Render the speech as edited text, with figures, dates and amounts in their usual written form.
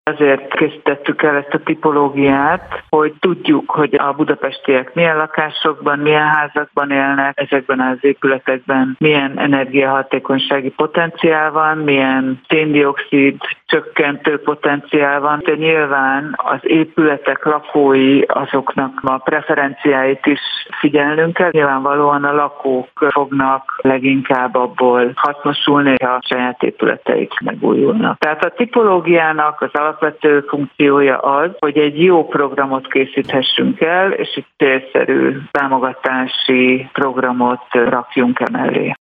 Azért készítettük el ezt a tipológiát, hogy tudjuk, hogy a budapestiek milyen lakásokban, milyen házakban élnek, ezekben az épületekben milyen energiahatékonysági potenciál van, milyen szén-dioxid csökkentő potenciál van. De nyilván az épületek lakói, azoknak a preferenciáit is figyelnünk kell. Nyilvánvalóan a lakók fognak leginkább abból hasznosulni, ha a saját épületeik megújulnak. Tehát a tipológiának az alapvető funkciója az, hogy egy jó programot készíthessünk el, és egy célszerű támogatási programot rakjunk emellé.